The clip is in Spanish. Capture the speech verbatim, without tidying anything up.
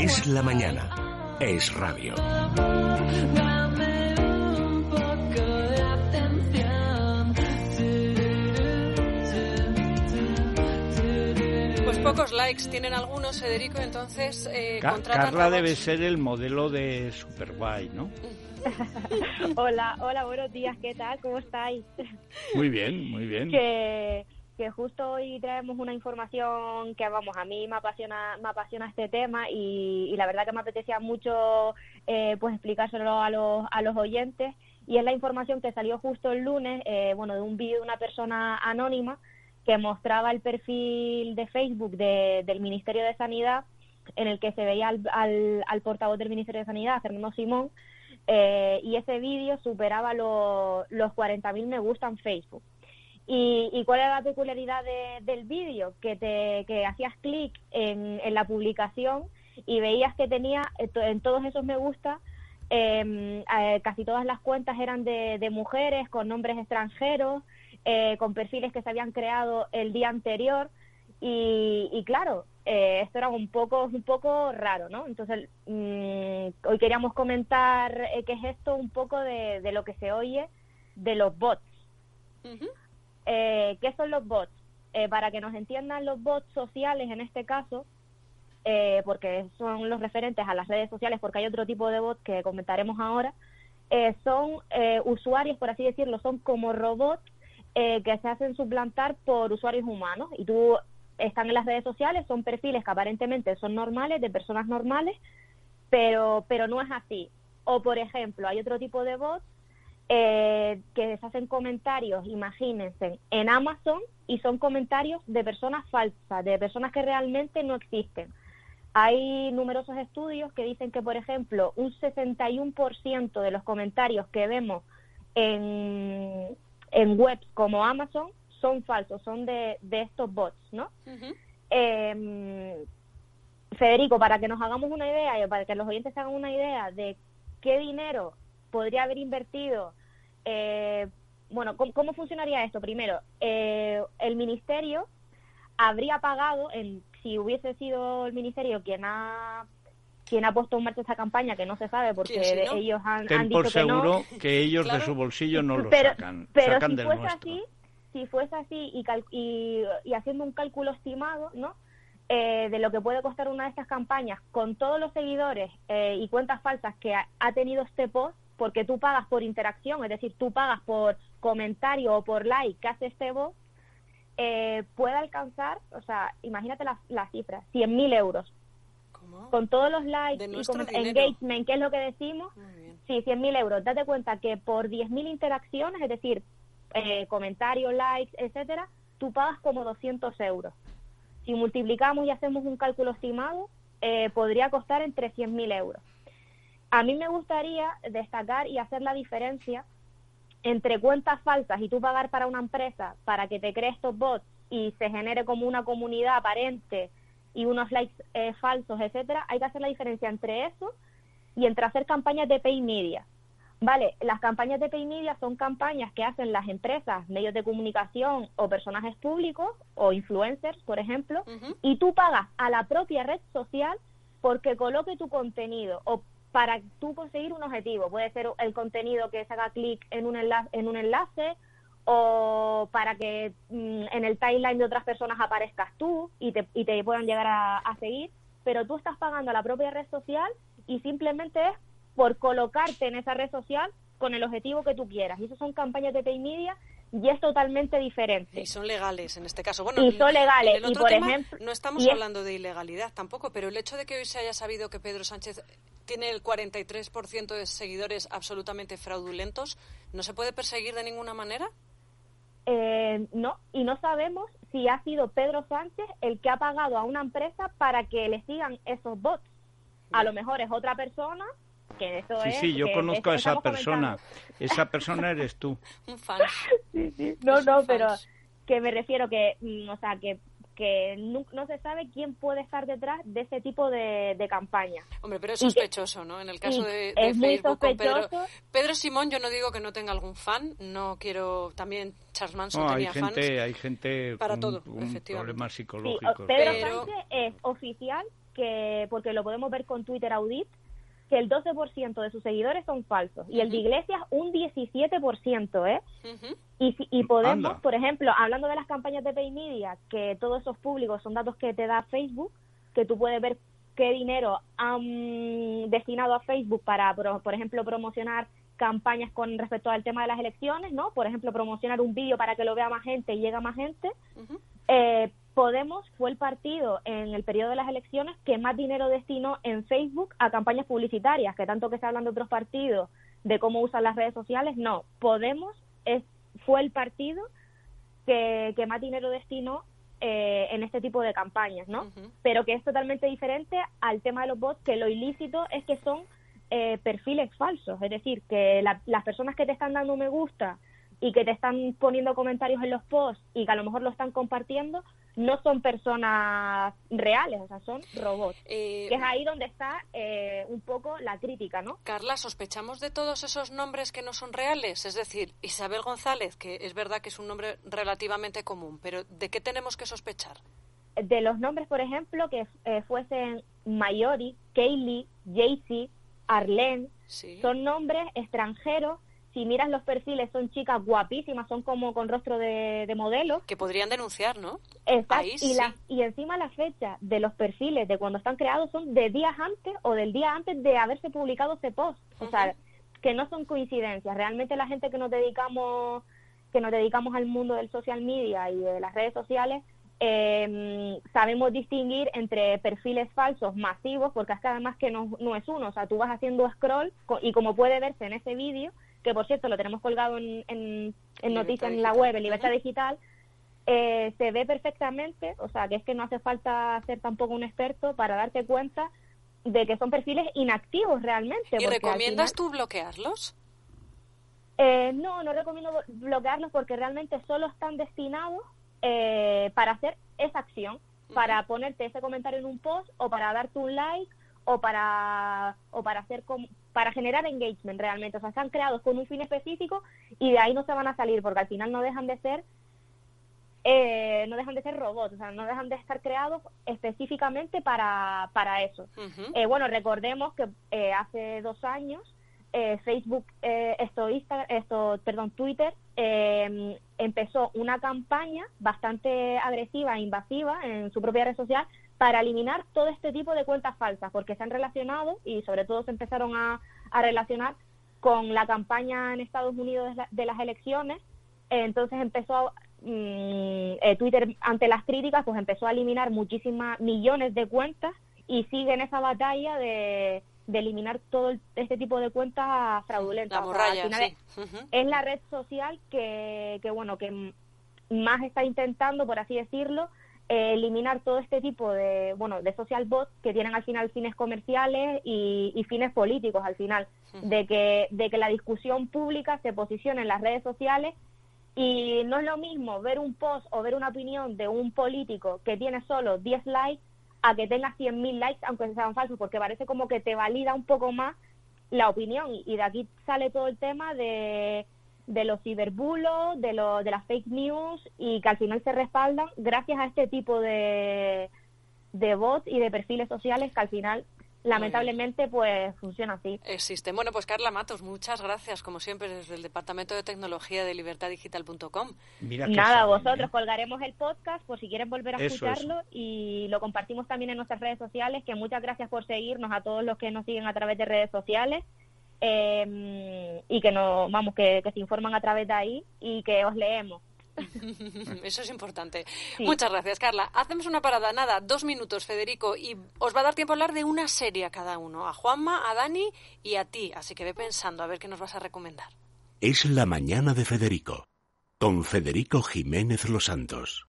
Es la mañana. Es radio. Pues pocos likes tienen algunos, Federico, entonces eh, Ca- contratan Carla robots. debe ser el modelo de Superguay, ¿no? Hola, hola, buenos días, ¿qué tal? ¿Cómo estáis? Muy bien, muy bien. Que, que justo hoy traemos una información que, vamos, a mí me apasiona me apasiona este tema y, y la verdad que me apetecía mucho eh, pues explicárselo a los, a los oyentes, y es la información que salió justo el lunes, eh, bueno, de un vídeo de una persona anónima que mostraba el perfil de Facebook de, del Ministerio de Sanidad, en el que se veía al, al, al portavoz del Ministerio de Sanidad, Fernando Simón, eh, y ese vídeo superaba lo, los cuarenta mil me gusta en Facebook. ¿Y, y cuál era la peculiaridad de, del vídeo? Que te que hacías clic en, en la publicación y veías que tenía en todos esos me gusta, eh, eh, casi todas las cuentas eran de, de mujeres con nombres extranjeros, eh, con perfiles que se habían creado el día anterior, y, y claro, eh, esto era un poco un poco raro, ¿no? Entonces, mmm, hoy queríamos comentar eh, qué es esto, un poco de, de lo que se oye de los bots. Uh-huh. Eh, ¿Qué son los bots? Eh, para que nos entiendan, los bots sociales en este caso, eh, porque son los referentes a las redes sociales, porque hay otro tipo de bots que comentaremos ahora, eh, son eh, usuarios, por así decirlo, son como robots eh, que se hacen suplantar por usuarios humanos, y tú están en las redes sociales, son perfiles que aparentemente son normales, de personas normales, pero, pero no es así. O, por ejemplo, hay otro tipo de bots Eh, que se hacen comentarios, imagínense, en Amazon, y son comentarios de personas falsas, de personas que realmente no existen. Hay numerosos estudios que dicen que, por ejemplo, un sesenta y uno por ciento de los comentarios que vemos en, en webs como Amazon son falsos, son de, de estos bots, ¿no? Uh-huh. Eh, Federico, para que nos hagamos una idea, y para que los oyentes se hagan una idea de qué dinero podría haber invertido, eh, bueno, ¿cómo, ¿cómo funcionaría esto? Primero, eh, el ministerio habría pagado, en, si hubiese sido el ministerio quien ha quien ha puesto en marcha esta campaña, que no se sabe porque sí, ¿no? ellos han, Ten han dicho por seguro que no, que ellos claro, de su bolsillo no lo pero, sacan, pero sacan si del fuese nuestro. así, si fuese así y, cal, y, y haciendo un cálculo estimado, ¿no? Eh, de lo que puede costar una de estas campañas, con todos los seguidores eh, y cuentas falsas que ha, ha tenido este post, porque tú pagas por interacción, es decir, tú pagas por comentario o por like que hace este bot, eh, puede alcanzar, o sea, imagínate la, la cifra, cien mil euros. ¿Cómo? Con todos los likes De y con dinero. engagement, que es lo que decimos, sí, cien mil euros. Date cuenta que por diez mil interacciones, es decir, eh, comentarios, likes, etcétera, tú pagas como doscientos euros. Si multiplicamos y hacemos un cálculo estimado, eh, podría costar entre cien mil euros. A mí me gustaría destacar y hacer la diferencia entre cuentas falsas y tú pagar para una empresa para que te cree estos bots y se genere como una comunidad aparente y unos likes eh, falsos, etcétera. Hay que hacer la diferencia entre eso y entre hacer campañas de pay media. Vale, las campañas de pay media son campañas que hacen las empresas, medios de comunicación o personajes públicos o influencers, por ejemplo, uh-huh. y tú pagas a la propia red social porque coloque tu contenido o para tú conseguir un objetivo. Puede ser el contenido que se haga clic en un enlace, en un enlace o para que mmm, en el timeline de otras personas aparezcas tú y te, y te puedan llegar a, a seguir, pero tú estás pagando a la propia red social y simplemente es por colocarte en esa red social con el objetivo que tú quieras. Y eso son campañas de pay media y es totalmente diferente. Y son legales en este caso. Bueno, y son legales. En el otro y por tema, ejemplo, no estamos hablando es... de ilegalidad tampoco, pero el hecho de que hoy se haya sabido que Pedro Sánchez tiene el cuarenta y tres por ciento de seguidores absolutamente fraudulentos, ¿no se puede perseguir de ninguna manera? Eh, no, y no sabemos si ha sido Pedro Sánchez el que ha pagado a una empresa para que le sigan esos bots. A lo mejor es otra persona. Que eso sí, es, sí, yo que conozco a esa persona. Comentando. Esa persona eres tú. Un fan. Sí, sí. No, no, pero que me refiero que, o sea, que que no, no se sabe quién puede estar detrás de ese tipo de, de campaña. Hombre, pero es sospechoso, que, ¿no? En el caso de, de es Facebook muy con Pedro, Pedro Simón, yo no digo que no tenga algún fan, no quiero, también Charles Manson no, tenía hay gente, fans. Hay gente para con todo, un efectivamente. Problemas psicológicos. Sí, Pedro pero... Sánchez es oficial, que porque lo podemos ver con Twitter Audit, que el doce por ciento de sus seguidores son falsos. Y uh-huh. el de Iglesias, un diecisiete por ciento, ¿eh? Uh-huh. Y, y Podemos, Anda. por ejemplo, hablando de las campañas de Pay Media, que todos esos públicos son datos que te da Facebook, que tú puedes ver qué dinero han destinado a Facebook para, por, por ejemplo, promocionar campañas con respecto al tema de las elecciones, ¿no? Por ejemplo, promocionar un vídeo para que lo vea más gente y llegue a más gente. Uh-huh. Eh, Podemos fue el partido en el periodo de las elecciones que más dinero destinó en Facebook a campañas publicitarias, que tanto que se hablan de otros partidos, de cómo usan las redes sociales, no. Podemos es, fue el partido que, que más dinero destinó eh, en este tipo de campañas, ¿no? Uh-huh. Pero que es totalmente diferente al tema de los bots, que lo ilícito es que son eh, perfiles falsos, es decir, que la, las personas que te están dando me gusta y que te están poniendo comentarios en los posts y que a lo mejor lo están compartiendo, no son personas reales, o sea, son robots. Eh, que es ahí donde está eh, un poco la crítica, ¿no? Carla, ¿sospechamos de todos esos nombres que no son reales? Es decir, Isabel González, que es verdad que es un nombre relativamente común, pero ¿de qué tenemos que sospechar? De los nombres, por ejemplo, que eh, fuesen Mayori, Kaylee, Jaycee, Arlene, sí. Son nombres extranjeros. Si miras los perfiles, son chicas guapísimas, son como con rostro de, de modelo. Que podrían denunciar, ¿no? Exacto. Ahí, y, sí. la, y encima la fecha de los perfiles de cuando están creados son de días antes o del día antes de haberse publicado ese post. O uh-huh. sea, que no son coincidencias. Realmente la gente que nos dedicamos, que nos dedicamos al mundo del social media y de las redes sociales, eh, sabemos distinguir entre perfiles falsos masivos, porque es que además que no, no es uno. O sea, tú vas haciendo scroll y como puede verse en ese vídeo, que por cierto lo tenemos colgado en, en, en noticias en la web, en Libertad uh-huh. Digital, eh, se ve perfectamente, o sea, que es que no hace falta ser tampoco un experto para darte cuenta de que son perfiles inactivos realmente. ¿Y recomiendas final, tú bloquearlos? Eh, no, no recomiendo bloquearlos porque realmente solo están destinados eh, para hacer esa acción, uh-huh. para ponerte ese comentario en un post o para darte un like o para o para hacer com- para generar engagement realmente. O sea, están creados con un fin específico y de ahí no se van a salir porque al final no dejan de ser eh, no dejan de ser robots, o sea, no dejan de estar creados específicamente para para eso. Uh-huh. Eh, bueno, recordemos que eh, hace dos años eh, Facebook, eh, esto, Instagram, esto, perdón, Twitter eh, empezó una campaña bastante agresiva e invasiva en su propia red social para eliminar todo este tipo de cuentas falsas, porque se han relacionado y sobre todo se empezaron a, a relacionar con la campaña en Estados Unidos de, la, de las elecciones. Eh, entonces empezó mmm, eh, Twitter, ante las críticas, pues empezó a eliminar muchísimas millones de cuentas y sigue en esa batalla de, de eliminar todo este tipo de cuentas fraudulentas. La morralla, o sea, al final sí. es, uh-huh. es la red social que, que bueno que más está intentando, por así decirlo, Eh, eliminar todo este tipo de bueno de social bots que tienen al final fines comerciales y, y fines políticos al final, uh-huh. de que de que la discusión pública se posicione en las redes sociales y no es lo mismo ver un post o ver una opinión de un político que tiene solo diez likes a que tenga cien mil likes aunque sean falsos, porque parece como que te valida un poco más la opinión y, y de aquí sale todo el tema de de los ciberbulos, de, lo, de las fake news y que al final se respaldan gracias a este tipo de, de bots y de perfiles sociales que al final lamentablemente pues funciona así. Existen. Bueno, pues Carla Matos, muchas gracias como siempre desde el Departamento de Tecnología de libertad digital punto com. Nada, saben, vosotros ¿eh? Colgaremos el podcast por si quieren volver a eso, escucharlo eso. Y lo compartimos también en nuestras redes sociales, que muchas gracias por seguirnos a todos los que nos siguen a través de redes sociales. Eh, y que no vamos que, que se informan a través de ahí y que os leemos. Eso es importante. Sí. Muchas gracias, Carla. Hacemos una parada, nada, dos minutos, Federico, y os va a dar tiempo a hablar de una serie a cada uno, a Juanma, a Dani y a ti, así que ve pensando a ver qué nos vas a recomendar. Es la mañana de Federico, con Federico Jiménez Los Santos.